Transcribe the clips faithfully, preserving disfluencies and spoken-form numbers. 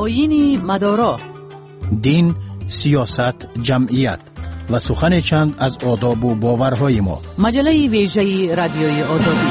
آیین مدارا، دین، سیاست، جمعیت و سخن چند از آداب و باورهای ما. مجله ویژه رادیوی آزادی.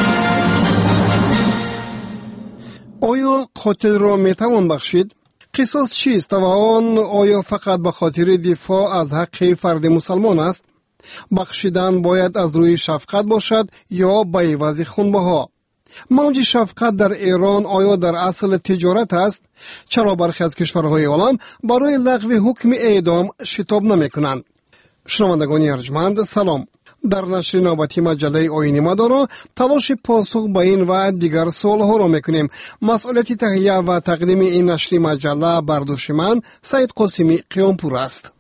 آیا قاتل را میتوان بخشید؟ قصاص چیست و آن آیا فقط به خاطر دفاع از حق فرد مسلمان است؟ بخشیدن باید از روی شفقت باشد یا به عوض خونبها؟ موج شفقت در ایران آیا در اصل تجارت است؟ چرا برخی از کشورهای عالم برای لغو حکم اعدام شتاب نمی کنند؟ شنوندگان ارجمند سلام. در نشر نوبتی مجله آیین مدارا تلاش پاسخ به این و دیگر سوالها را میکنیم. مسئولیت تهیه و تقدیم این نشر مجله بر دوش من سید قاسمی قیامپور است.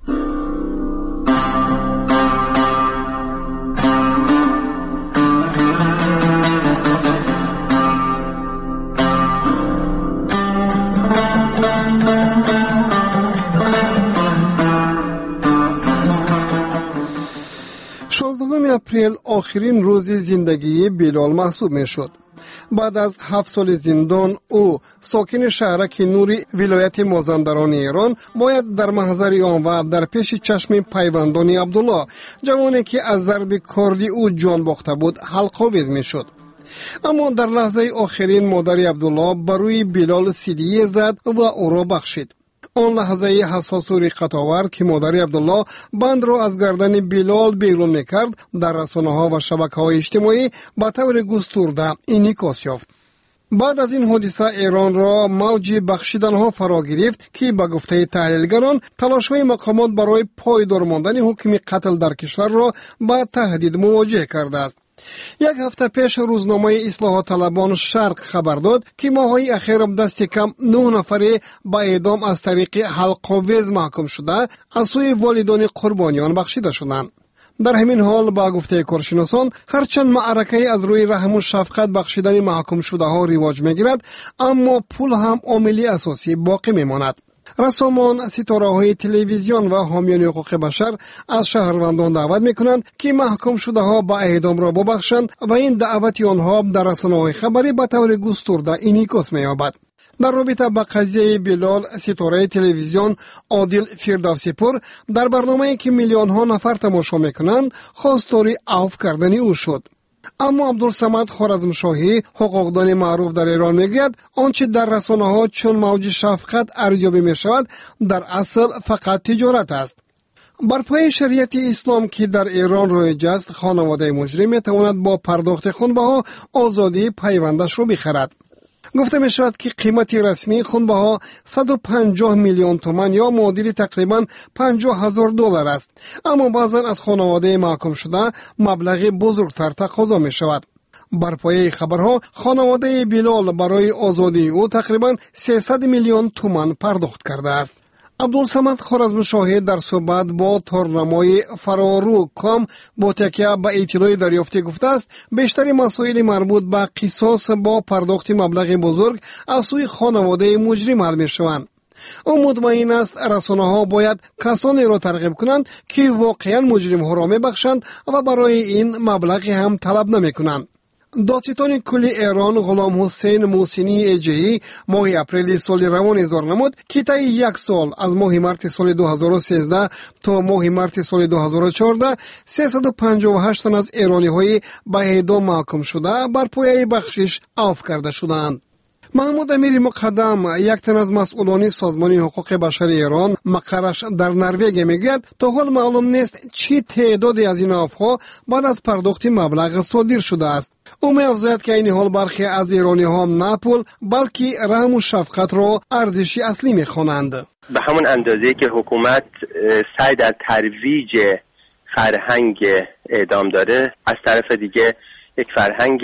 شانزدهم اپریل آخرین روز زندگی بلال محسوب می شد. بعد از هفت سال زندان او ساکن شهرک نوری ولایت مازندران ایران باید در محضر آن و در پیش چشم پیوندان عبدالله جوانی که از ضرب کردی او جان باخته بود حلق‌آویز می شد. اما در لحظه آخرین مادر عبدالله بر روی بلال سیلی زد و او را بخشید. آن لحظه حساس و رقت آور که مادر عبدالله بند را از گردن بلال بیرون میکرد در رسانه‌ها و شبکه‌های اجتماعی به طور گسترده انعکاس یافت. بعد از این حادثه ایران را موج بخشیدن‌ها فرا گرفت که به گفته تحلیلگران تلاش‌های مقامات برای پایدار ماندن حکم قتل در کشور را با تهدید مواجه کرده است. یک هفته پیش روزنامه اصلاح طلبان شرق خبر داد که ماه‌های اخیر دست کم نه نفر به اعدام از طریق حلق‌آویز محکوم شده از سوی والدان قربانیان بخشیده شدند. در همین حال با گفته کارشناسان هرچند معرکه از روی رحم و شفقت بخشیدن محکوم شده ها رواج میگیرد، اما پول هم عاملی اساسی باقی میماند. رسامان، ستاره‌های تلویزیون و حامیان حقوق بشر از شهروندان دعوت میکنند که محکوم شده ها با اعدام را ببخشند و این دعوت آنها در رسانه‌های خبری به طور گسترده انعکاس می‌یابد. در رابطه با قضیه بلال، ستاره تلویزیون عادل فردوسی پور در برنامه‌ای که میلیون ها نفر تماشا میکنند خواستار عفو کردن او شد. اما عبدالصمد خوارزمشاهی، حقوقدان معروف در ایران میگوید آنچه در رسانه‌ها چون موج شفقت ارزیابی میشود در اصل فقط تجارت است. بر پای شریعت اسلام که در ایران رایج است، خانواده مجرم میتواند با پرداخت خونبها آزادی پیوندش را بخرد. گفته می شود که قیمت رسمی خونبها صد و پنجاه میلیون تومان یا معادل تقریبا پنجاه هزار دلار است، اما بعضا از خانواده محکوم شده مبلغ بزرگتر تقاضا می شود. بر پایه خبرها خانواده بلال برای آزادی او تقریبا سیصد میلیون تومان پرداخت کرده است. عبدالصمد خوارزمشاهی در صحبت با تورنمای فرارو کام با تکیه به اطلاع دریافتی گفته است بیشتر مسائل مربوط به قصاص با پرداخت مبلغ بزرگ از سوی خانواده مجرم حل می شوند. او مطمئن است رسانه‌ها باید کسانی را ترغیب کنند که واقعا مجرم ها را می بخشند و برای این مبلغی هم طلب نمی کنند. دادستان کل ایران غلام حسین محسنی ایجهی ماه اپریل سال روان اظهار نمود که طی یک سال از ماه مارس سال دو هزار و سیزده تا ماه مارس سال دو هزار و چهارده سیصد و پنجاه و هشت تن از ایرانی های به اعدام محکوم شده بر پایه بخشش عفو کرده شدند. محمود امیر مقدم، یک تن از مسئولان سازمان حقوق بشر ایران مقرش در نروژ میگوید تا حال معلوم نیست چه تعدادی از این عفوها بعد از پرداخت مبلغ صادر شده است. او می‌افزاید که این حال برخی از ایرانی ها نه پول بلکه رحم و شفقت را ارزشی اصلی می‌خوانند. به همون اندازه که حکومت سعی در ترویج فرهنگ اعدام داره، از طرف دیگه یک فرهنگ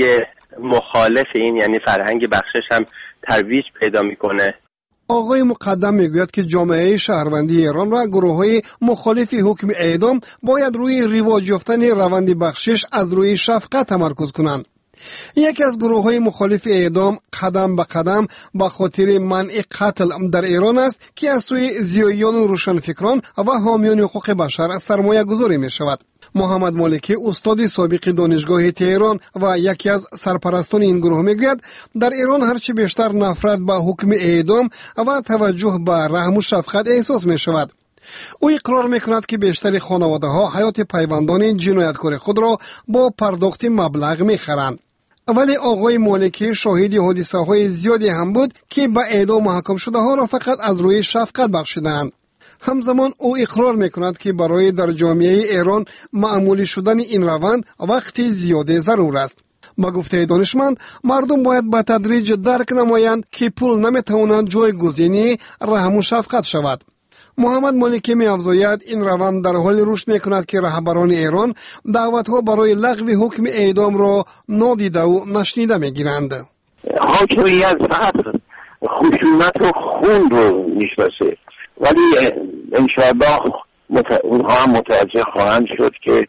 مخالف این یعنی فرهنگ بخشش هم ترویج پیدا میکنه. آقای مقدم میگوید که جامعه شهروندی ایران و گروه‌های مخالف حکم اعدام باید روی رواج یافتن روند بخشش از روی شفقت تمرکز کنند. یکی از گروه‌های مخالف اعدام قدم به قدم به خاطر منع قتل در ایران است که از سوی زیایان و روشنفکران و حامیان حقوق بشر سرمایه گذاری می شود. محمد مالکی استاد سابق دانشگاه تهران و یکی از سرپرستان این گروه میگوید در ایران هرچی بیشتر نفرت به حکم اعدام و توجه به رحم و شفقت احساس می شود. او اقرار میکند که بیشتر خانواده ها حیات پیوندان جنایتکار خود را با پرداخت مبلغ میخرند. ولی آقای مالکی شاهد حادثه های زیادی هم بود که به اعدام محکوم شده ها را فقط از روی شفقت بخشیدند. همزمان او اقرار میکند که برای در جامعه ایران معمولی شدن این روند وقتی زیاده ضرور است. با گفته دانشمند مردم باید به تدریج درک نمایند که پول نمیتواند جایگزین رحم و شفقت شود. محمد مالکی می افزاید این روند در حال رشد می کند که رهبران ایران دعوتها برای لغو حکم اعدام را نادیده و نشنیده می گیرند. حاکمیت فقط خشونت و خون رو میشناسه، ولی انشاءالله مت... اونها هم متوجه خواهند شد که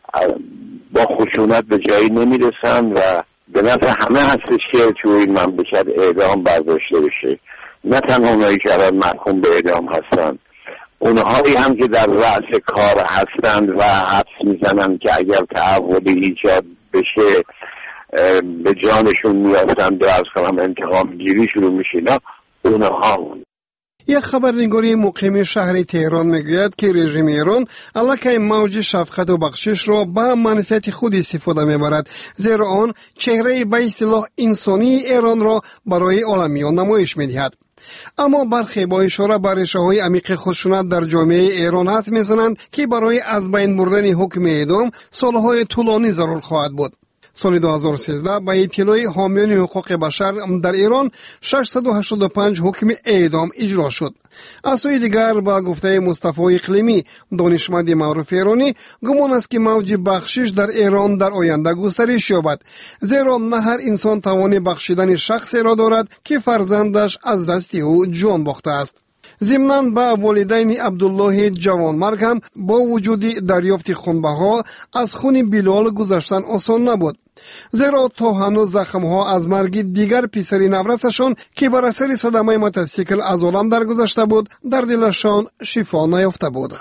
با خشونت به جایی نمیرسن و به نفع همه هستش که توی این مملکت اعدام برداشته بشه. نه تنها اونایی که الان محکوم به اعدام هستن، اونهایی هم که در رأس کار هستند و حدس میزنن که اگر تحولی ایجاد بشه به جانشون میافتند و از کنم انتقام گیری شروع میشه. نه اونها هم. یک خبرنگاری مقیم شهر تهران میگوید که رژیم ایران علاکه موج شفقت و بخشش را به منفعت خود استفاده میبرد، زیرا آن چهره به اصطلاح انسانی ایران را برای عالمیان نمایش میدهد. اما برخی با اشاره بر ریشه‌های عمیق خشونت در جامعه ایران حدس میزنند که برای از بین بردن حکم اعدام سالهای طولانی ضرور خواهد بود. سال دو هزار و سیزده به اطلاع حامیان حقوق بشر در ایران ششصد و هشتاد و پنج حکم اعدام اجرا شد. از سوی دیگر با گفته مصطفی اقلیمی دانشمند معروف ایرانی گمان است که موج بخشش در ایران در آینده گسترش یابد، زیرا نه هر انسان توان بخشیدن شخصی را دارد که فرزندش از دست او جان باخته است. ضمناً با والدین عبدالله جوانمرگ هم با وجود دریافت خونبها از خون بلال گذشتن آسان نبود، زیرا تا هنوز زخمها از مرگ دیگر پسری نورسشان که بر اثر صدمه موتورسیکل از عالم درگذشته بود در دلشان شفا نیافته بود.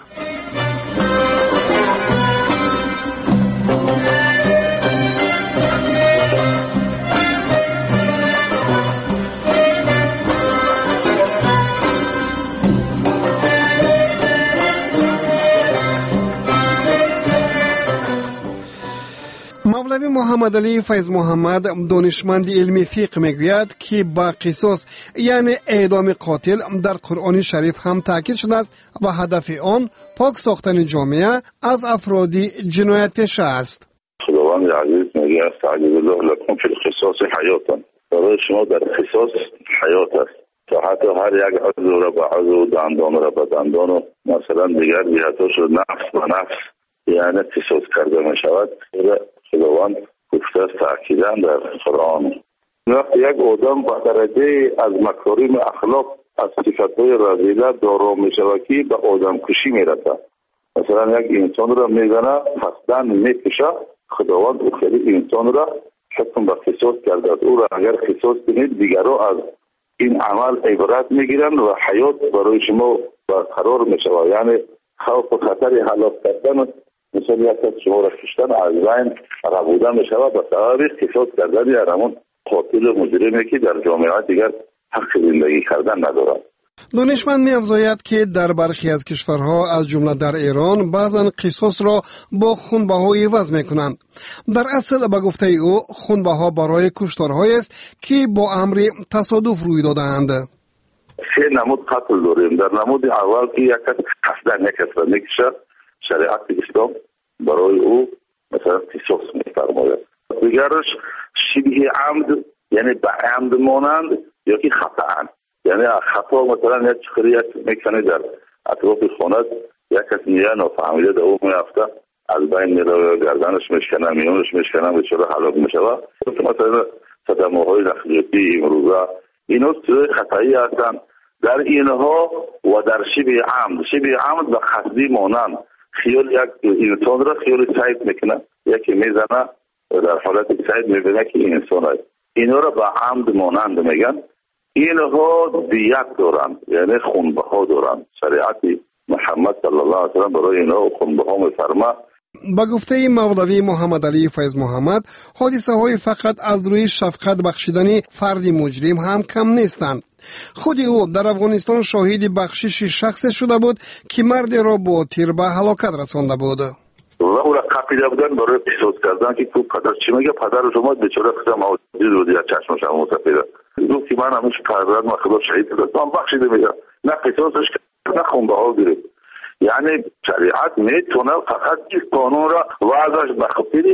مولوی محمد علی فیض محمد دانشمند علمی فقه میگوید که با قصاص یعنی اعدام قاتل در قرآن شریف هم تاکید شده است و هدف آن پاک ساختن جامعه از افراد جنایت پیشه است. خداوند عزیز میگه استعجل الله لکم فی القصاص حیاتا، برای شما در قصاص حیات است تا حتی هر یک عضو را به عضو، دندان را به دندان و مثلا دیگر جهتاش را نفس به نفس یعنی قصاص کرده می شود. خداوند گفته است تأکیداً در قرآن وقتی یک آدم با درجه از مکارم اخلاق از صفتهای رذیله دارا می شود که به آدم کشی می رسد. مثلا یک انسان را می زنه قصداً می کشه، خداوند او خیلی انسان را حکم به قصاص کرده. او را اگر قصاص کنید دیگرها از این عمل عبرت می گیرند و حیات برای شما برقرار می شود. یعنی خوف و خطر هلاک کردن مثلا یک کس شما را کشتن از بین ربودن می شود به سبب قصاص کردن یا همون قاتل و مجرمی که در جامعه دیگر حق زندگی کردن ندارد. دانشمند می افزاید که در برخی از کشورها از جمله در ایران بعضا قصاص را با خونبها عوض می کنند. در اصل به گفته او خونبها برای کشتارهایی است که با امر تصادف روی داده‌اند. سه نمود قتل داریم. در نمود اول که یک کس قصداً یک کس را میکشه، شریعت اسلام برای او مثلا قصاص می‌فرماید. دیگرش شبیه عمد یعنی به عمد مانند یا که خطا، یعنی خطا مثلا یک چخری میکنه در اطراف خانه یک کس میاد نفهمیده در او میافته از بین میره، گردنش میشکنه، میونش میشکنه، بیچاره هلاک میشه. مثلا صدمه های نخلیتی امروزه اینا خطایی هستن. در اینها و در شبیه عمد، شبیه عمد به قصدی مانند خیال یک انسان را خیال سعید میکنه، یکی میزنه در حالت سعید میبینه که این انسان است. اینا را به عمد مانند میگن. اینها دیت دارن یعنی خونبها دارن. شریعت محمد صلی الله علیه و سلم برای اینها خونبها میفرما با گفته مولوی محمد علی فیض محمد، حادثه های فقط از روی شفقت بخشیدن فردی مجرم هم کم نیستند. خود او در افغانستان شاهد بخشش شخصی شده بود که مرد را با تیر به هلاکت رسانده بود. و او را قپیده بودن برای قصاص کردن که تو پدر چی میگه، پدر شما بیچاره قصه موجود رو دیگر چشمش هم متفیده دو که من همیشه پدرد ما خدا شهید کردم بخشیده میگه، نه قصاصش کرد نه خون به حال گرفت. یعنی شریعت میتونه فقط این قانون را وضعش بخفیری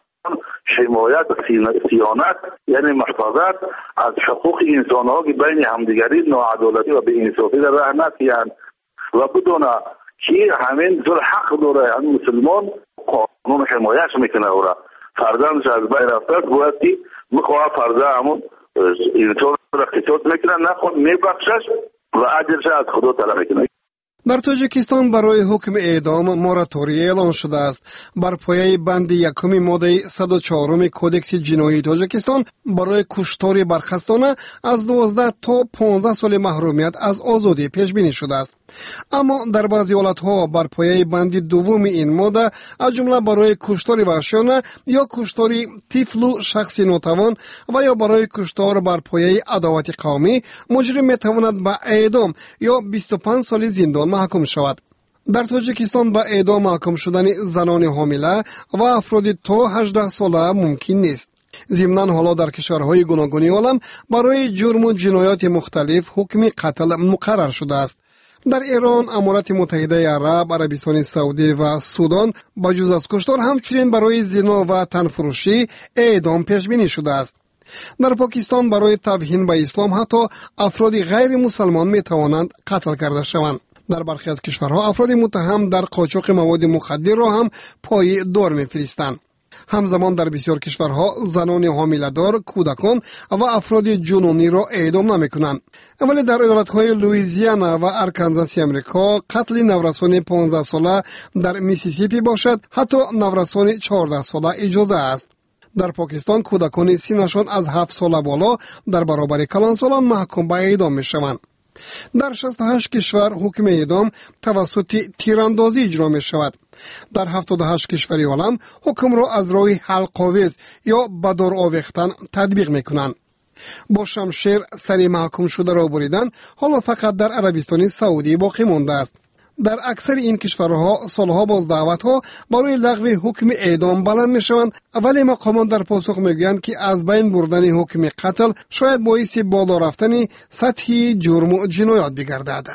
حمایت و صیانت، یعنی محافظت از حقوق انسان ها که بین همدیگری ناعدالتی و بی‌انصافی در راه نتیان و بدونه که همین ذل حق داره، همین مسلمان قانون حمایت میکنه او را فرزندش از بین رفته باید که میخواه فرزند همون انسان را قصاص میکنه، نخواد میبخشش و اجرش از خدا طلب میکنه. در تاجیکستان برای حکم اعدام موراتوری اعلان شده است. بر پایه بند یکم ماده صد و چهار کودکس جنایی تاجیکستان برای کشتار برخستانه از دوازده تا پانزده سال محرومیت از آزادی پیش بینی شده است. اما در بعضی حالت‌ها بر پایه بند دوم این ماده از جمله برای کشتار وحشیانه یا کشتار طفل و شخص ناتوان و یا برای کشتار بر پایه عداوت قومی مجرم میتواند به اعدام یا بیست و پنج سال زندان محکوم شود. در تاجیکستان به اعدام محکوم شدن زنان حامله و افراد تا هجده ساله ممکن نیست. ضمناً حالا در کشورهای گوناگون عالم برای جرم و جنایات مختلف حکم قتل مقرر شده است. در ایران، امارات متحده عرب، عربستان سعودی و سودان بجز از کشتار همچنین برای زنا و تنفروشی اعدام پیش بینی شده است. در پاکستان برای توهین به اسلام حتی افراد غیر مسلمان می توانند قتل کرده شوند. در برخی از کشورها افراد متهم در قاچاق مواد مخدر را هم پای دار می‌فرستند. همزمان در بسیار کشورها زنان حامله‌دار، کودکان و افراد جنونی را اعدام نمی‌کنند. ولی در ایالت‌های لوئیزیانا و ارکانزاس آمریکا قتل نورسان پانزده ساله در میسیسیپی باشد حتی نورسان چهارده ساله اجازه است. در پاکستان کودکان سنشان از هفت ساله بالا در برابر کلانسالان محکوم به اعدام می‌شوند. در شصت و هشت کشور حکم اعدام توسط تیراندازی اجرا می شود. در هفتاد و هشت کشوری عالم حکم را از راه حلق‌آویز یا به دار آویختن تطبیق می کنند. با شمشیر سر محکوم شده را بریدن حالا فقط در عربستان سعودی باقی مانده است. در اکثر این کشورها سالها باز دعوت‌ها برای لغو حکم اعدام بلند می‌شوند، ولی مقامات در پاسخ می‌گویند که از بین بردن حکم قتل شاید باعث بالا رفتن سطح جرم و جنایات بگردد.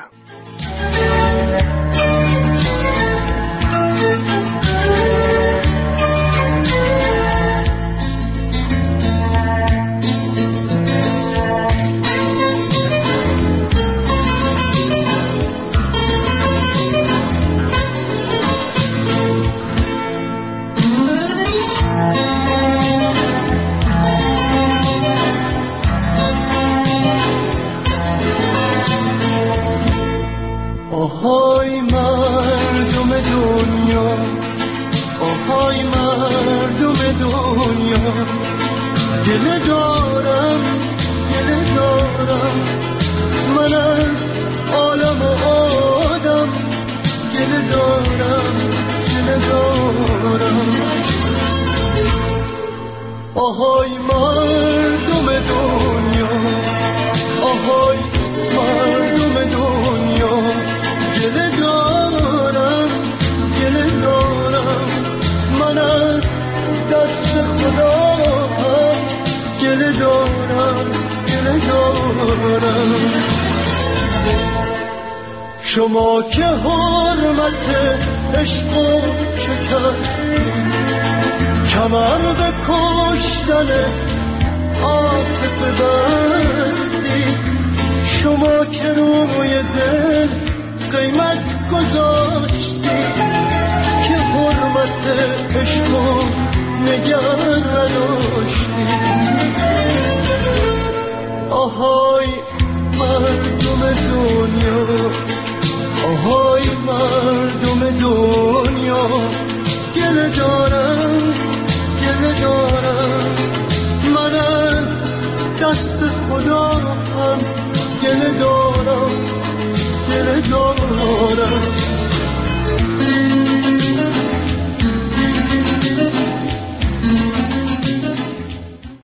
آهای مردم دنیا، آهای مردم دنیا، گله دارم گله دارم من از عالم و آدم، گله دارم گله دارم. آهای مردم دنیا، آهای مردم دنیا، گله دارم گله دارم من از دست خدا هم، گله دارم گله دارم. شما که حرمت عشق و شکستید، کمر به کشتن عاطفه بستید، شما که روی دل قیمت گذاشتی که حرمت عشق و نگه نداشتی. آهای مردم دنیا، آهای مردم دنیا، گله دارم